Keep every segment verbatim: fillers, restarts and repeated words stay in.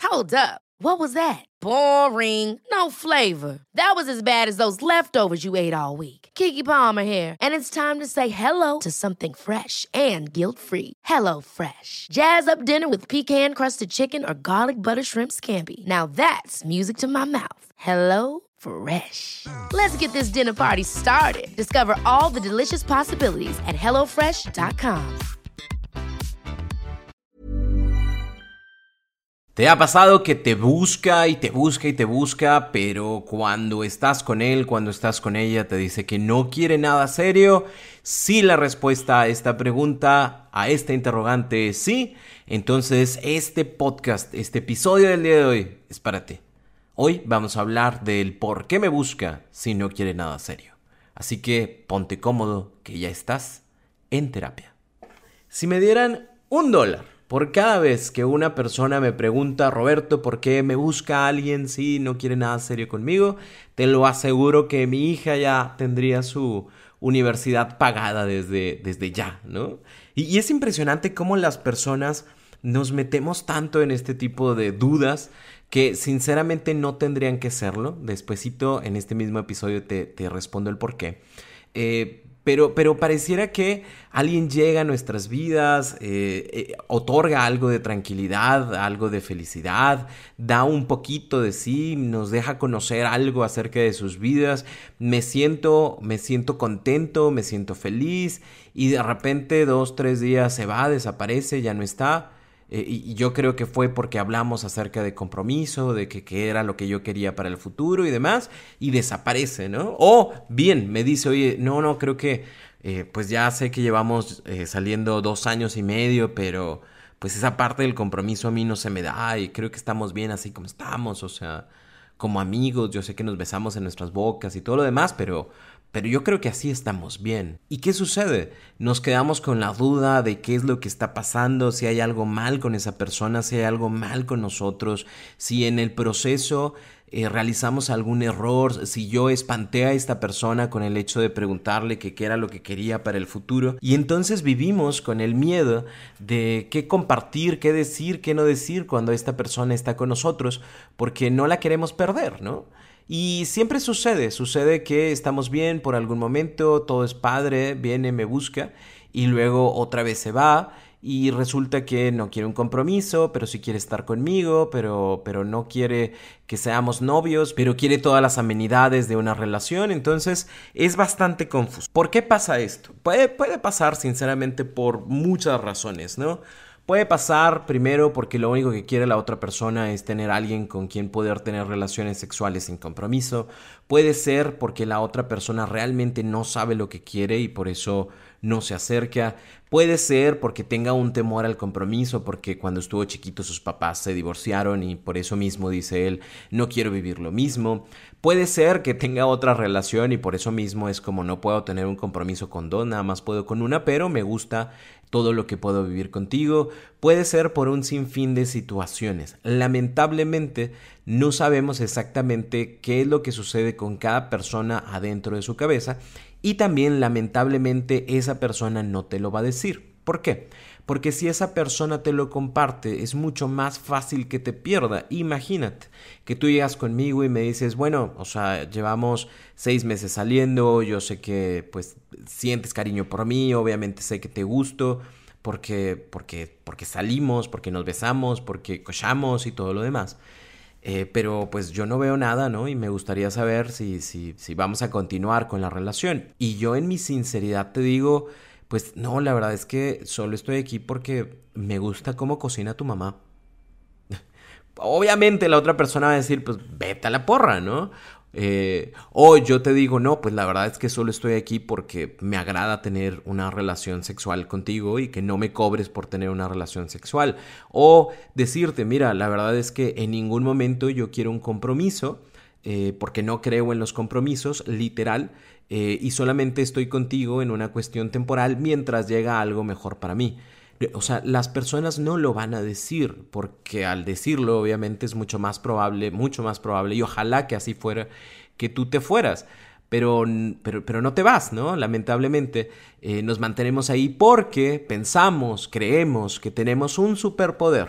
Hold up. What was that? Boring. No flavor. That was as bad as those leftovers you ate all week. Keke Palmer here, and it's time to say hello to something fresh and guilt-free. Hello Fresh. Jazz up dinner with pecan-crusted chicken or garlic butter shrimp scampi. Now that's music to my mouth. Hello Fresh. Let's get this dinner party started. Discover all the delicious possibilities at hello fresh dot com. ¿Te ha pasado que te busca y te busca y te busca, pero cuando estás con él, cuando estás con ella, te dice que no quiere nada serio? Si la respuesta a esta pregunta, a esta interrogante es sí, entonces este podcast, este episodio del día de hoy es para ti. Hoy vamos a hablar del por qué me busca si no quiere nada serio. Así que ponte cómodo, que ya estás en terapia. Si me dieran un dólar por cada vez que una persona me pregunta, Roberto, ¿por qué me busca alguien si no quiere nada serio conmigo? Te lo aseguro que mi hija ya tendría su universidad pagada desde, desde ya, ¿no? Y, y es impresionante cómo las personas nos metemos tanto en este tipo de dudas que sinceramente no tendrían que serlo. Despuesito en este mismo episodio te, te respondo el por qué. Eh... Pero, pero pareciera que alguien llega a nuestras vidas, eh, eh, otorga algo de tranquilidad, algo de felicidad, da un poquito de sí, nos deja conocer algo acerca de sus vidas. Me siento, me siento contento, me siento feliz y de repente dos, tres días se va, desaparece, ya no está. Eh, y yo creo que fue porque hablamos acerca de compromiso, de que, que era lo que yo quería para el futuro y demás, y desaparece, ¿no? O bien, me dice, oye, no, no, creo que eh, pues ya sé que llevamos eh, saliendo dos años y medio, pero pues esa parte del compromiso a mí no se me da y creo que estamos bien así como estamos, o sea, como amigos, yo sé que nos besamos en nuestras bocas y todo lo demás, pero... Pero yo creo que así estamos bien. ¿Y qué sucede? Nos quedamos con la duda de qué es lo que está pasando, si hay algo mal con esa persona, si hay algo mal con nosotros, si en el proceso eh, realizamos algún error, si yo espanté a esta persona con el hecho de preguntarle que qué era lo que quería para el futuro. Y entonces vivimos con el miedo de qué compartir, qué decir, qué no decir cuando esta persona está con nosotros, porque no la queremos perder, ¿no? Y siempre sucede, sucede que estamos bien por algún momento, todo es padre, viene, me busca y luego otra vez se va y resulta que no quiere un compromiso, pero sí quiere estar conmigo, pero, pero no quiere que seamos novios, pero quiere todas las amenidades de una relación, entonces es bastante confuso. ¿Por qué pasa esto? Puede, puede pasar sinceramente por muchas razones, ¿no? Puede pasar primero porque lo único que quiere la otra persona es tener a alguien con quien poder tener relaciones sexuales sin compromiso. Puede ser porque la otra persona realmente no sabe lo que quiere y por eso no se acerca. Puede ser porque tenga un temor al compromiso, porque cuando estuvo chiquito sus papás se divorciaron y por eso mismo dice él, no quiero vivir lo mismo. Puede ser que tenga otra relación y por eso mismo es como no puedo tener un compromiso con dos, nada más puedo con una, pero me gusta todo lo que puedo vivir contigo. Puede ser por un sinfín de situaciones. Lamentablemente no sabemos exactamente qué es lo que sucede con cada persona adentro de su cabeza y también lamentablemente esa persona no te lo va a decir. ¿Por qué? Porque si esa persona te lo comparte es mucho más fácil que te pierda. Imagínate que tú llegas conmigo y me dices, bueno, o sea, llevamos seis meses saliendo, yo sé que pues sientes cariño por mí, obviamente sé que te gusto porque, porque, porque salimos, porque nos besamos, porque cochamos y todo lo demás. Eh, pero pues yo no veo nada, ¿no? Y me gustaría saber si, si, si vamos a continuar con la relación. Y yo en mi sinceridad te digo, pues no, la verdad es que solo estoy aquí porque me gusta cómo cocina tu mamá. Obviamente la otra persona va a decir, pues vete a la porra, ¿no? Eh, o yo te digo, no, pues la verdad es que solo estoy aquí porque me agrada tener una relación sexual contigo y que no me cobres por tener una relación sexual. O decirte, mira, la verdad es que en ningún momento yo quiero un compromiso, eh, porque no creo en los compromisos, literal, eh, y solamente estoy contigo en una cuestión temporal mientras llega algo mejor para mí. O sea, las personas no lo van a decir porque al decirlo obviamente es mucho más probable, mucho más probable y ojalá que así fuera que tú te fueras, pero, pero, pero no te vas, ¿no? Lamentablemente eh, nos mantenemos ahí porque pensamos, creemos que tenemos un superpoder,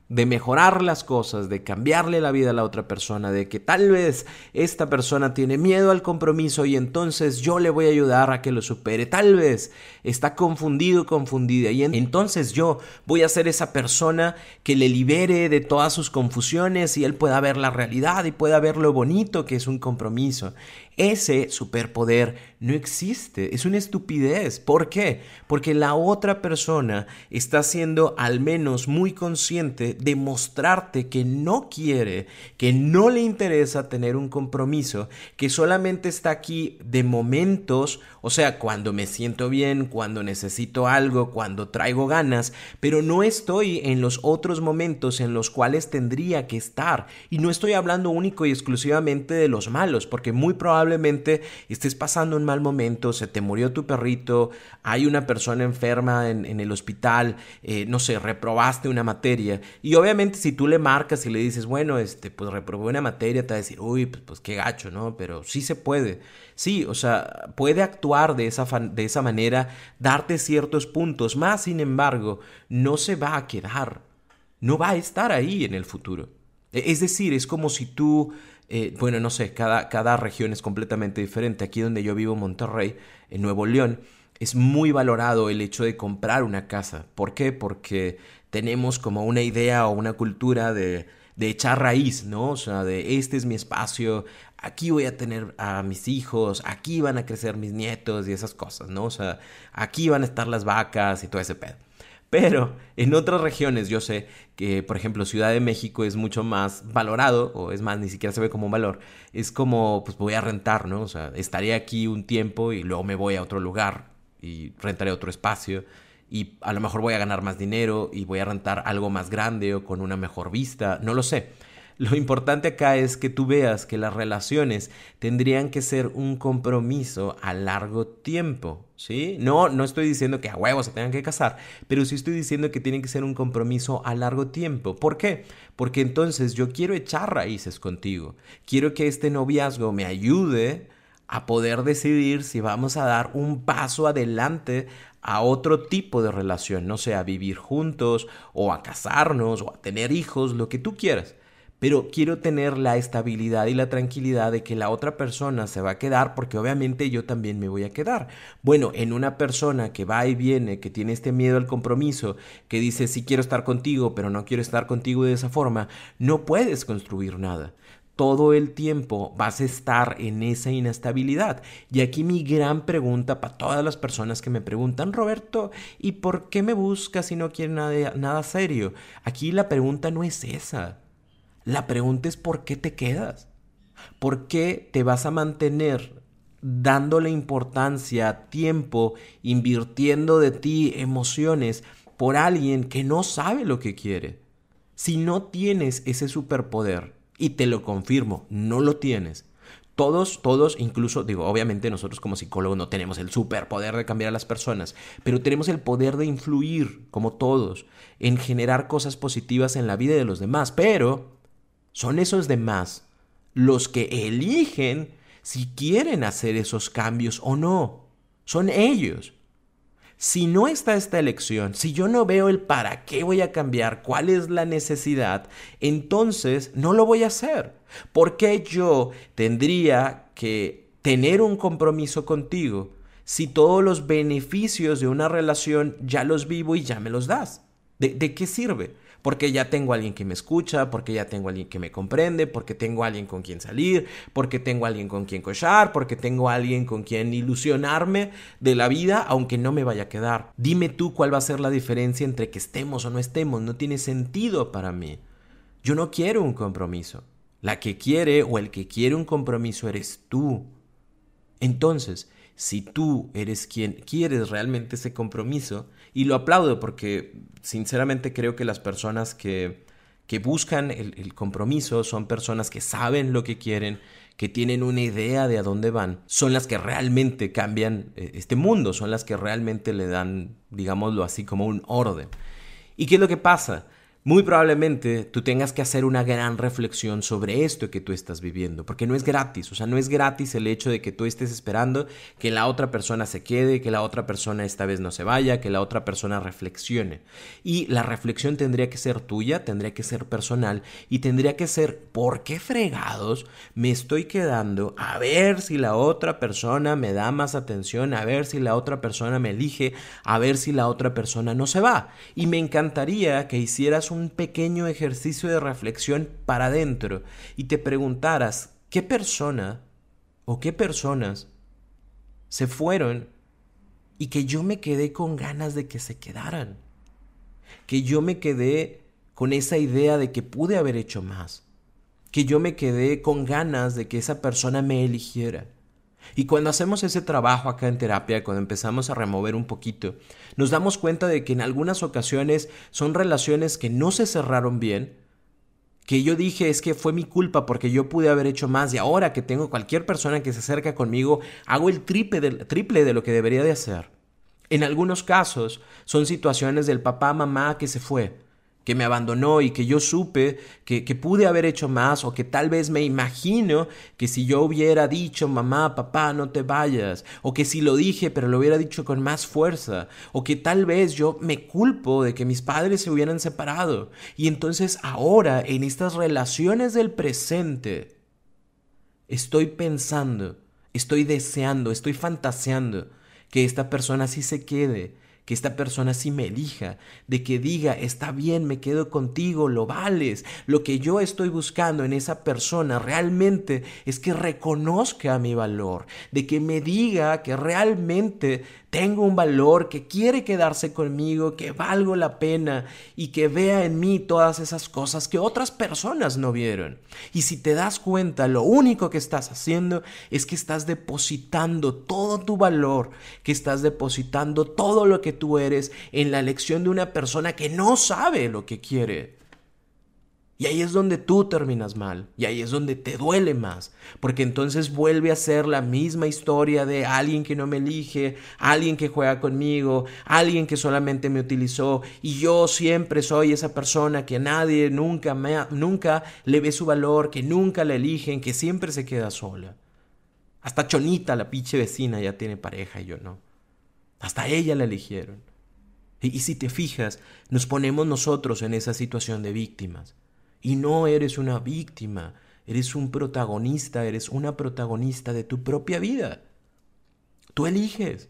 de mejorar las cosas, de cambiarle la vida a la otra persona, de que tal vez esta persona tiene miedo al compromiso y entonces yo le voy a ayudar a que lo supere, tal vez está confundido, confundida y entonces yo voy a ser esa persona que le libere de todas sus confusiones y él pueda ver la realidad y pueda ver lo bonito que es un compromiso. Ese superpoder no existe, es una estupidez. ¿Por qué? Porque la otra persona está siendo al menos muy consciente de mostrarte que no quiere, que no le interesa tener un compromiso, que solamente está aquí de momentos, o sea, cuando me siento bien, cuando necesito algo, cuando traigo ganas, pero no estoy en los otros momentos en los cuales tendría que estar. Y no estoy hablando único y exclusivamente de los malos, porque muy probablemente Probablemente estés pasando un mal momento, se te murió tu perrito, hay una persona enferma en, en el hospital, eh, no sé, reprobaste una materia y obviamente si tú le marcas y le dices, bueno, este, pues reprobé una materia, te va a decir, uy, pues, pues qué gacho, ¿no? Pero sí se puede. Sí, o sea, puede actuar de esa, de esa manera, darte ciertos puntos, más sin embargo, no se va a quedar, no va a estar ahí en el futuro. Es decir, es como si tú... Eh, bueno, no sé, cada, cada región es completamente diferente. Aquí donde yo vivo, Monterrey, en Nuevo León, es muy valorado el hecho de comprar una casa. ¿Por qué? Porque tenemos como una idea o una cultura de, de echar raíz, ¿no? O sea, de este es mi espacio, aquí voy a tener a mis hijos, aquí van a crecer mis nietos y esas cosas, ¿no? O sea, aquí van a estar las vacas y todo ese pedo. Pero en otras regiones yo sé que, por ejemplo, Ciudad de México es mucho más valorado, o es más, ni siquiera se ve como un valor. Es como, pues voy a rentar, ¿no? O sea, estaré aquí un tiempo y luego me voy a otro lugar y rentaré otro espacio. Y a lo mejor voy a ganar más dinero y voy a rentar algo más grande o con una mejor vista, no lo sé. Lo importante acá es que tú veas que las relaciones tendrían que ser un compromiso a largo tiempo, ¿sí? No, no estoy diciendo que a huevos se tengan que casar, pero sí estoy diciendo que tiene que ser un compromiso a largo tiempo. ¿Por qué? Porque entonces yo quiero echar raíces contigo. Quiero que este noviazgo me ayude a poder decidir si vamos a dar un paso adelante a otro tipo de relación, no sé, a vivir juntos o a casarnos o a tener hijos, lo que tú quieras. Pero quiero tener la estabilidad y la tranquilidad de que la otra persona se va a quedar porque obviamente yo también me voy a quedar. Bueno, en una persona que va y viene, que tiene este miedo al compromiso, que dice sí quiero estar contigo pero no quiero estar contigo de esa forma, no puedes construir nada. Todo el tiempo vas a estar en esa inestabilidad. Y aquí mi gran pregunta para todas las personas que me preguntan, Roberto, ¿y por qué me buscas si no quieres nada, nada serio? Aquí la pregunta no es esa. La pregunta es ¿por qué te quedas? ¿Por qué te vas a mantener dándole importancia, tiempo, invirtiendo de ti emociones por alguien que no sabe lo que quiere? Si no tienes ese superpoder, y te lo confirmo, no lo tienes. Todos, todos, incluso, digo, obviamente nosotros como psicólogos no tenemos el superpoder de cambiar a las personas, pero tenemos el poder de influir, como todos, en generar cosas positivas en la vida de los demás, pero son esos demás los que eligen si quieren hacer esos cambios o no. Son ellos. Si no está esta elección, si yo no veo el para qué voy a cambiar, cuál es la necesidad, entonces no lo voy a hacer. ¿Por qué yo tendría que tener un compromiso contigo si todos los beneficios de una relación ya los vivo y ya me los das? ¿De, de qué sirve? Porque ya tengo a alguien que me escucha, porque ya tengo a alguien que me comprende, porque tengo a alguien con quien salir, porque tengo a alguien con quien cochar, porque tengo a alguien con quien ilusionarme de la vida, aunque no me vaya a quedar. Dime tú cuál va a ser la diferencia entre que estemos o no estemos. No tiene sentido para mí. Yo no quiero un compromiso. La que quiere o el que quiere un compromiso eres tú. Entonces, si tú eres quien quieres realmente ese compromiso, y lo aplaudo porque sinceramente creo que las personas que, que buscan el, el compromiso son personas que saben lo que quieren, que tienen una idea de a dónde van, son las que realmente cambian este mundo, son las que realmente le dan, digámoslo así, como un orden. ¿Y qué es lo que pasa? muy probablemente tú tengas que hacer una gran reflexión sobre esto que tú estás viviendo, porque no es gratis, o sea, no es gratis el hecho de que tú estés esperando que la otra persona se quede, que la otra persona esta vez no se vaya, que la otra persona reflexione. Y la reflexión tendría que ser tuya, tendría que ser personal y tendría que ser, ¿por qué fregados me estoy quedando a ver si la otra persona me da más atención, a ver si la otra persona me elige, a ver si la otra persona no se va? Y me encantaría que hicieras un un pequeño ejercicio de reflexión para adentro y te preguntaras qué persona o qué personas se fueron y que yo me quedé con ganas de que se quedaran, que yo me quedé con esa idea de que pude haber hecho más, que yo me quedé con ganas de que esa persona me eligiera. Y cuando hacemos ese trabajo acá en terapia, cuando empezamos a remover un poquito, nos damos cuenta de que en algunas ocasiones son relaciones que no se cerraron bien, que yo dije es que fue mi culpa porque yo pude haber hecho más y ahora que tengo cualquier persona que se acerca conmigo, hago el triple de, triple de lo que debería de hacer. En algunos casos son situaciones del papá, mamá que se fue, que me abandonó y que yo supe que, que pude haber hecho más o que tal vez me imagino que si yo hubiera dicho mamá, papá, no te vayas, o que si lo dije pero lo hubiera dicho con más fuerza, o que tal vez yo me culpo de que mis padres se hubieran separado y entonces ahora en estas relaciones del presente estoy pensando, estoy deseando, estoy fantaseando que esta persona sí se quede, que esta persona sí me elija, de que diga, está bien, me quedo contigo, lo vales. Lo que yo estoy buscando en esa persona realmente es que reconozca mi valor, de que me diga que realmente tengo un valor, que quiere quedarse conmigo, que valgo la pena y que vea en mí todas esas cosas que otras personas no vieron. Y si te das cuenta, lo único que estás haciendo es que estás depositando todo tu valor, que estás depositando todo lo que tú eres en la elección de una persona que no sabe lo que quiere. Y ahí es donde tú terminas mal, y ahí es donde te duele más, porque entonces vuelve a ser la misma historia de alguien que no me elige, alguien que juega conmigo, alguien que solamente me utilizó, y yo siempre soy esa persona que nadie nunca, me, nunca le ve su valor, que nunca la eligen, que siempre se queda sola. Hasta Chonita, la pinche vecina, ya tiene pareja y yo no. Hasta ella la eligieron. Y, y si te fijas, nos ponemos nosotros en esa situación de víctimas. Y no eres una víctima, eres un protagonista, eres una protagonista de tu propia vida. Tú eliges.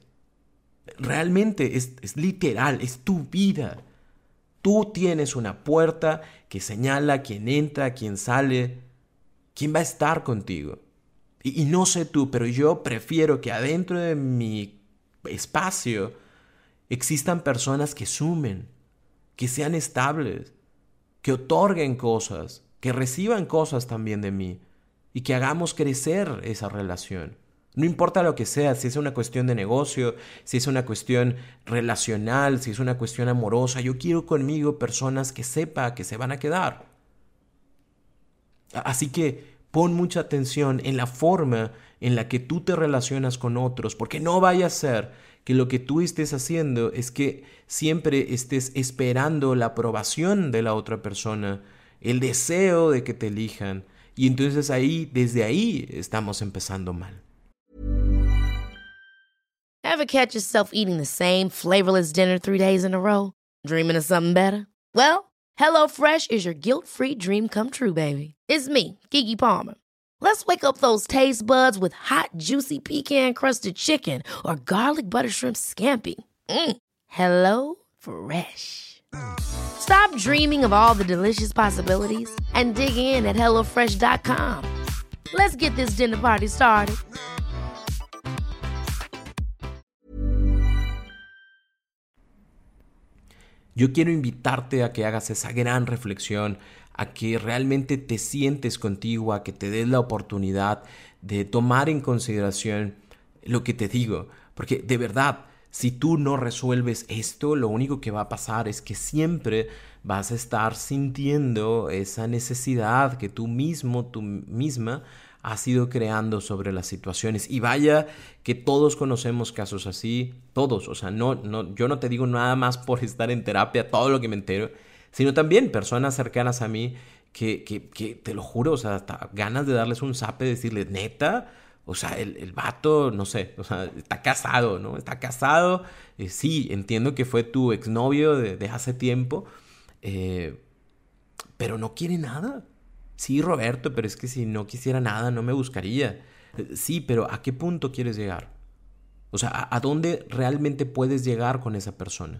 Realmente es, es literal, es tu vida. Tú tienes una puerta que señala quién entra, quién sale, quién va a estar contigo. Y, y no sé tú, pero yo prefiero que adentro de mi espacio existan personas que sumen, que sean estables, que otorguen cosas, que reciban cosas también de mí y que hagamos crecer esa relación. No importa lo que sea, si es una cuestión de negocio, si es una cuestión relacional, si es una cuestión amorosa, yo quiero conmigo personas que sepa que se van a quedar. Así que pon mucha atención en la forma en la que tú te relacionas con otros, porque no vaya a ser que lo que tú estés haciendo es que siempre estés esperando la aprobación de la otra persona, el deseo de que te elijan, y entonces ahí, desde ahí, estamos empezando mal. Ever catch yourself eating the same flavorless dinner three days in a row? Dreaming of something better? Well, HelloFresh is your guilt-free dream come true, baby. It's me, Keke Palmer. Let's wake up those taste buds with hot, juicy pecan-crusted chicken or garlic butter shrimp scampi. Mm. Hello Fresh. Stop dreaming of all the delicious possibilities and dig in at hello fresh dot com. Let's get this dinner party started. Yo quiero invitarte a que hagas esa gran reflexión, a que realmente te sientes contigo, a que te des la oportunidad de tomar en consideración lo que te digo. Porque de verdad, si tú no resuelves esto, lo único que va a pasar es que siempre vas a estar sintiendo esa necesidad que tú mismo, tú misma, has ido creando sobre las situaciones. Y vaya que todos conocemos casos así, todos. O sea, no, no, yo no te digo nada más por estar en terapia, todo lo que me entero. sino también personas cercanas a mí que, que, que te lo juro, o sea, hasta ganas de darles un zape, decirles, neta, o sea, el, el vato, no sé, o sea, está casado, ¿no? Está casado, eh, sí, entiendo que fue tu exnovio de, de hace tiempo, eh, pero no quiere nada. Sí, Roberto, pero es que si no quisiera nada no me buscaría. Eh, sí, pero ¿a qué punto quieres llegar? O sea, ¿a, a dónde realmente puedes llegar con esa persona?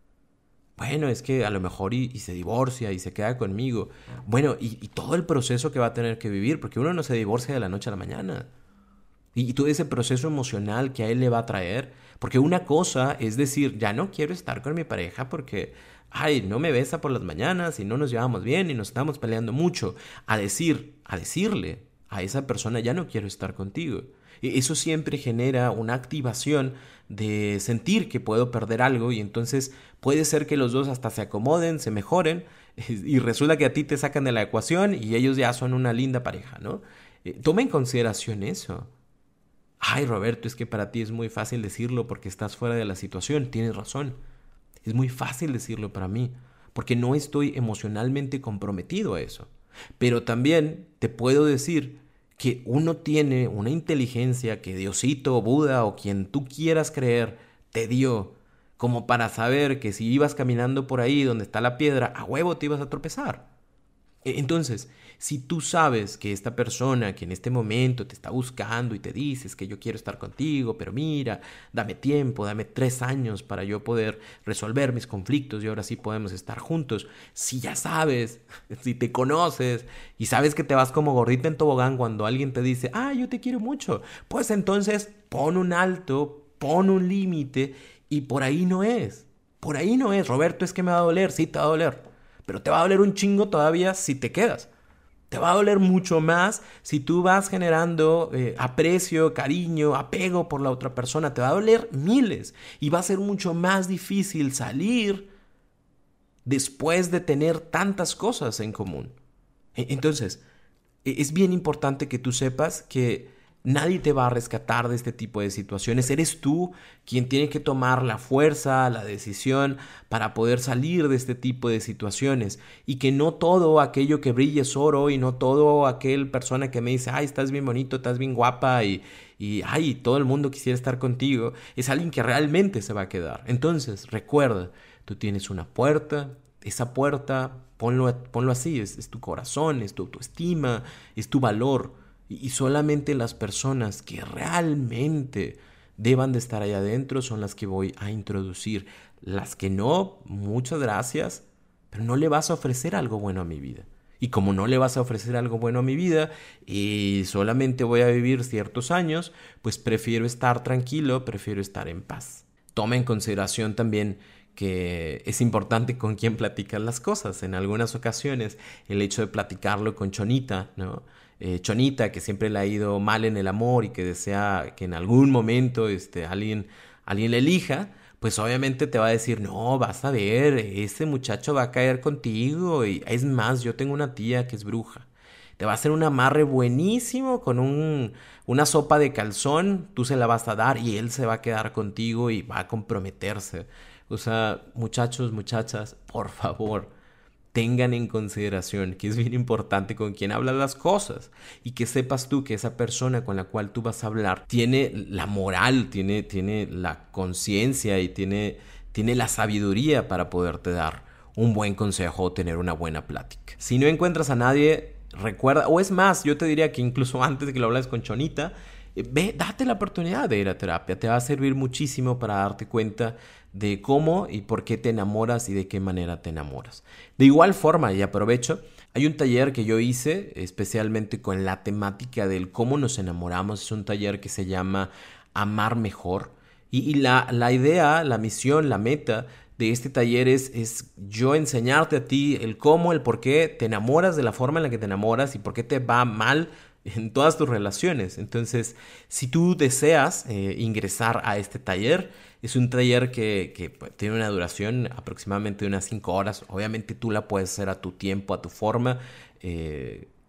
Bueno, es que a lo mejor y, y se divorcia y se queda conmigo. Bueno, y, y todo el proceso que va a tener que vivir, porque uno no se divorcia de la noche a la mañana. Y, y todo ese proceso emocional que a él le va a traer. Porque una cosa es decir, ya no quiero estar con mi pareja porque, ay, no me besa por las mañanas y no nos llevamos bien y nos estamos peleando mucho. A decir, a decirle a esa persona, ya no quiero estar contigo. Eso siempre genera una activación de sentir que puedo perder algo y entonces puede ser que los dos hasta se acomoden, se mejoren y resulta que a ti te sacan de la ecuación y ellos ya son una linda pareja, ¿no? Eh, toma en consideración eso. Ay, Roberto, es que para ti es muy fácil decirlo porque estás fuera de la situación. Tienes razón. Es muy fácil decirlo para mí porque no estoy emocionalmente comprometido a eso. Pero también te puedo decir que uno tiene una inteligencia que Diosito, Buda o quien tú quieras creer te dio como para saber que si ibas caminando por ahí donde está la piedra, a huevo te ibas a tropezar. Entonces, si tú sabes que esta persona que en este momento te está buscando y te dices que yo quiero estar contigo, pero mira, dame tiempo, dame tres años para yo poder resolver mis conflictos y ahora sí podemos estar juntos. Si ya sabes, si te conoces y sabes que te vas como gordita en tobogán cuando alguien te dice, ah, yo te quiero mucho, pues entonces pon un alto, pon un límite y por ahí no es. Por ahí no es. Roberto, es que me va a doler, sí te va a doler. Pero te va a doler un chingo todavía si te quedas. Te va a doler mucho más si tú vas generando eh, aprecio, cariño, apego por la otra persona. Te va a doler miles. Y va a ser mucho más difícil salir después de tener tantas cosas en común. Entonces, es bien importante que tú sepas que nadie te va a rescatar de este tipo de situaciones. Eres tú quien tiene que tomar la fuerza, la decisión para poder salir de este tipo de situaciones. Y que no todo aquello que brille es oro y no todo aquel persona que me dice, ay, estás bien bonito, estás bien guapa y, y ay, todo el mundo quisiera estar contigo, es alguien que realmente se va a quedar. Entonces, recuerda, tú tienes una puerta, esa puerta, ponlo, ponlo así, es, es tu corazón, es tu autoestima, es tu valor. Y solamente las personas que realmente deban de estar ahí adentro son las que voy a introducir. Las que no, muchas gracias, pero no le vas a ofrecer algo bueno a mi vida. Y como no le vas a ofrecer algo bueno a mi vida y solamente voy a vivir ciertos años, pues prefiero estar tranquilo, prefiero estar en paz. Toma en consideración también que es importante con quién platicas las cosas. En algunas ocasiones el hecho de platicarlo con Chonita, ¿no? Eh, Chonita, que siempre le ha ido mal en el amor y que desea que en algún momento este, alguien, alguien le elija, pues obviamente te va a decir, no, vas a ver, ese muchacho va a caer contigo. Y es más, yo tengo una tía que es bruja. Te va a hacer un amarre buenísimo con un, una sopa de calzón, tú se la vas a dar y él se va a quedar contigo y va a comprometerse. O sea, muchachos, muchachas, por favor, tengan en consideración que es bien importante con quién hablas las cosas y que sepas tú que esa persona con la cual tú vas a hablar tiene la moral, tiene, tiene la conciencia y tiene, tiene la sabiduría para poderte dar un buen consejo o tener una buena plática. Si no encuentras a nadie, recuerda, o es más, yo te diría que incluso antes de que lo hables con Chonita, ve, date la oportunidad de ir a terapia. Te va a servir muchísimo para darte cuenta de cómo y por qué te enamoras y de qué manera te enamoras. De igual forma, y aprovecho, hay un taller que yo hice especialmente con la temática del cómo nos enamoramos. Es un taller que se llama Amar Mejor. Y, y la, la idea, la misión, la meta de este taller es, es yo enseñarte a ti el cómo, el por qué te enamoras de la forma en la que te enamoras y por qué te va mal en todas tus relaciones. Entonces, si tú deseas eh, ingresar a este taller, es un taller que, que tiene una duración aproximadamente de unas cinco horas. Obviamente tú la puedes hacer a tu tiempo, a tu forma. Eh,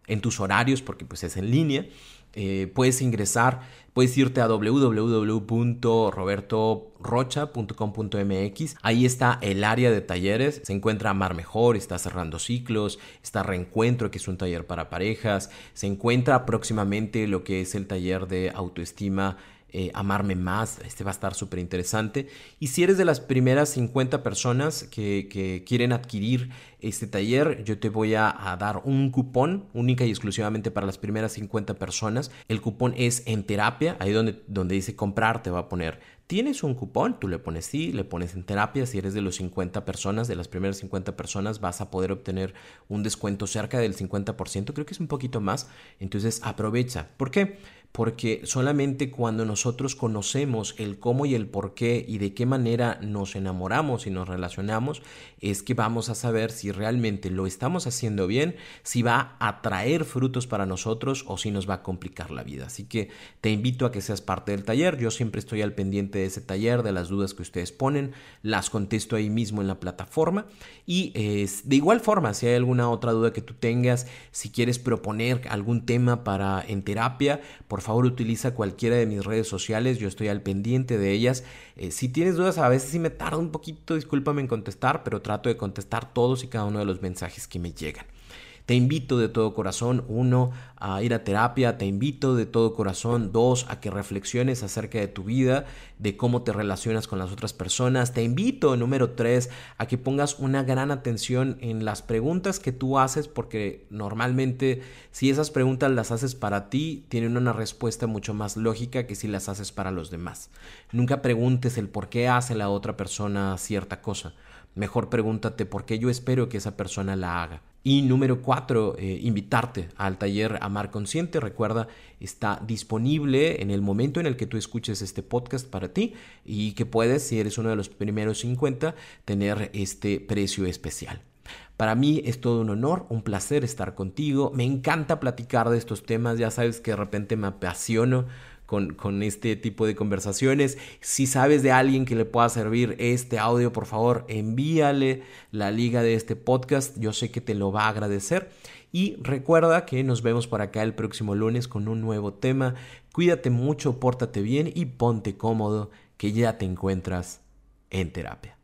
en tus horarios, porque pues es en línea. Eh, puedes ingresar, puedes irte a doble u doble u doble u punto roberto rocha punto com punto m x. Ahí está el área de talleres. Se encuentra Amar Mejor, está Cerrando Ciclos, está Reencuentro, que es un taller para parejas. Se encuentra próximamente lo que es el taller de autoestima, Eh, Amarme Más. Este va a estar súper interesante. Y si eres de las primeras cincuenta personas que, que quieren adquirir este taller, yo te voy a, a dar un cupón única y exclusivamente para las primeras cincuenta personas. El cupón es En Terapia. Ahí donde, donde dice comprar te va a poner: ¿tienes un cupón? Tú le pones sí, le pones En Terapia. Si eres de los cincuenta personas, de las primeras cincuenta personas, vas a poder obtener un descuento cerca del cincuenta por ciento. Creo que es un poquito más. Entonces aprovecha. ¿Por qué? Porque solamente cuando nosotros conocemos el cómo y el por qué y de qué manera nos enamoramos y nos relacionamos, es que vamos a saber si realmente lo estamos haciendo bien, si va a traer frutos para nosotros o si nos va a complicar la vida. Así que te invito a que seas parte del taller. Yo siempre estoy al pendiente de ese taller, de las dudas que ustedes ponen, las contesto ahí mismo en la plataforma. Y eh, de igual forma, si hay alguna otra duda que tú tengas, si quieres proponer algún tema para En Terapia, por favor utiliza cualquiera de mis redes sociales, yo estoy al pendiente de ellas. Eh, si tienes dudas, a veces sí me tarda un poquito, discúlpame en contestar, pero trato de contestar todos y cada uno de los mensajes que me llegan. Te invito de todo corazón, uno, a ir a terapia. Te invito de todo corazón, dos, a que reflexiones acerca de tu vida, de cómo te relacionas con las otras personas. Te invito, número tres, a que pongas una gran atención en las preguntas que tú haces, porque normalmente si esas preguntas las haces para ti, tienen una respuesta mucho más lógica que si las haces para los demás. Nunca preguntes el por qué hace la otra persona cierta cosa. Mejor pregúntate por qué yo espero que esa persona la haga. Y número cuatro, eh, invitarte al taller Amar Consciente. Recuerda, está disponible en el momento en el que tú escuches este podcast para ti y que puedes, si eres uno de los primeros cincuenta, tener este precio especial. Para mí es todo un honor, un placer estar contigo. Me encanta platicar de estos temas. Ya sabes que de repente me apasiono Con, con este tipo de conversaciones. Si sabes de alguien que le pueda servir este audio, por favor, envíale la liga de este podcast. Yo sé que te lo va a agradecer. Y recuerda que nos vemos por acá el próximo lunes con un nuevo tema. Cuídate mucho, pórtate bien y ponte cómodo, que ya te encuentras en terapia.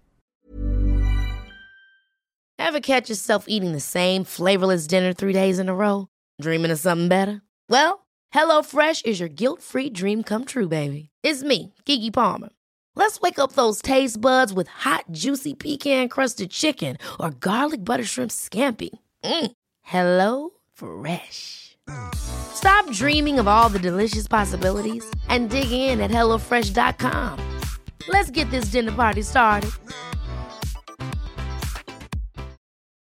Ever catch yourself eating the same flavorless dinner three days in a row? Dreaming of something better? Well, HelloFresh is your guilt-free dream come true, baby. It's me, Keke Palmer. Let's wake up those taste buds with hot, juicy pecan-crusted chicken or garlic butter shrimp scampi. Mm. Hello Fresh. Stop dreaming of all the delicious possibilities and dig in at hello fresh dot com. Let's get this dinner party started.